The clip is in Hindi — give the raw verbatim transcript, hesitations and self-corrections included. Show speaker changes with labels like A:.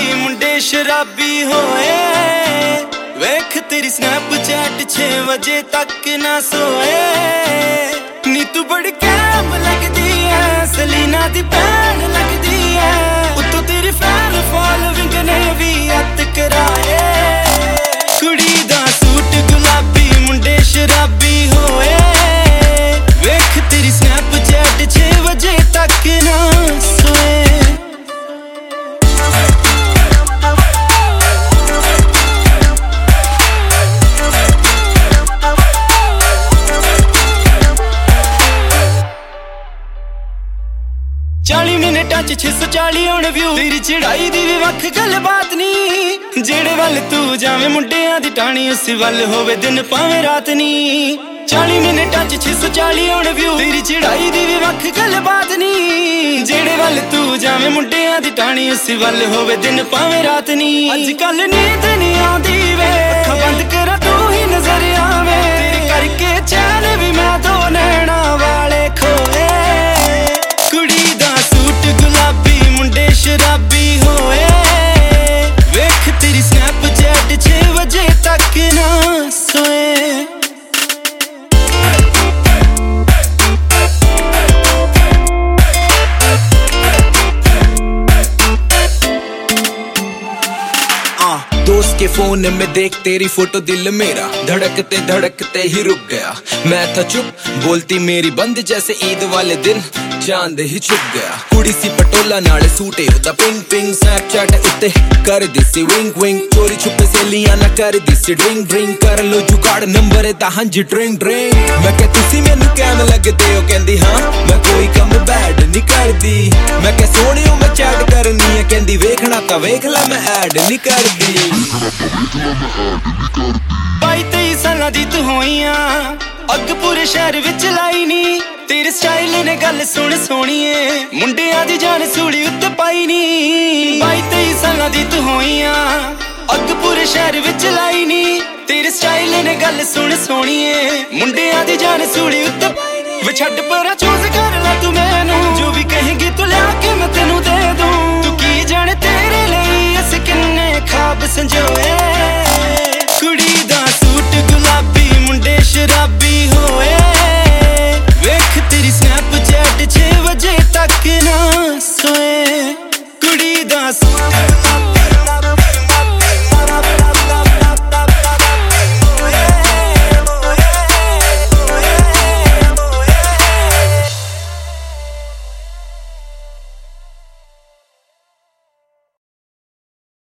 A: मुंडे शराबी होए, वेख तेरी स्नैपचैट छे बजे तक ना सोए। नी तू बड़ी कैम लगदी है, सलीना दी भैन लगदी है, उत्तों तेरी फैन फॉलोइंग ने भी अत कराए। कुड़ी दा सूट गुलाबी मुंडे शराबी होए, वेख तेरी स्नैपचैट छे बजे तक ना सोए। चाली मिनटां च छे सौ चाली हुण व्यू, तेरी चढ़ाई दी भी वख गल बात नी। जेड़े वल तू जावे मुंडियां दी टाणी, उस वल होवे दिन भावें रात नी। चाली मिनटां च छे सौ चाली हुण व्यू, तेरी चढ़ाई दी भी वख गल बात नी। जेड़े वल तू जावे मुंडियां दी टाणी, उस वल होवे दिन भावें रात नी। अजकल नींद नी आंदी वे, अखां बंद करा तू ही नजर आवे, तेरे करके चैन भी मैं दो नैना वाले खोए। मुंडे शराबी होए, वेख तेरी स्नैपचैट छे बजे तक ना सोए।
B: दोस्त के फोन में देख तेरी फोटो दिल मेरा धड़कते धड़कते ही रुक गया। मैं था चुप, बोलती मेरी बंद जैसे ईद वाले दिन चांद ही छुप गया। कुड़ी सी पटोला नाले सूटे उदा पिंग पिंग, स्नैपचैट उत्ते कर दिसी विंग विंग, चोरी छुपे सहेलियां ना कर दिसी ड्रिंक ड्रिंक, कर लो जुगाड़ नंबर दा हंज ड्रिंक ड्रिंक। मैं कह तुसी मैनू कैम लगदे हो, कहंदी हां मैं कोई कम बैड नहीं करदी। मैं कह सोहणियो मैं चैट करनी है, कहंदी वेखना तां वेख ला मैं ऐड नहीं करदी।
A: बाई तेई सालां दी तू होईयां, अग पूरे शहर विच लाई नी। तेरे स्टाइल ने गल सुन सोहणीए, मुंडियां दी जान सूली उत्ते पाई नी। बाई तेई सालां दी तू होईयां, अग पूरे शहर विच लाई नी। तेरे स्टाइल ने गल सुन सोहणीए, मुंडियां दी जान सूली उत्ते पाई नी। वे छड्ड परा चूज कर ला तू मैनू, जो भी कहेंगी तू लिया के मैं तेनू दे दूं। तू की जाने तेरे लिए अस किन्ने ख्वाब संजोए।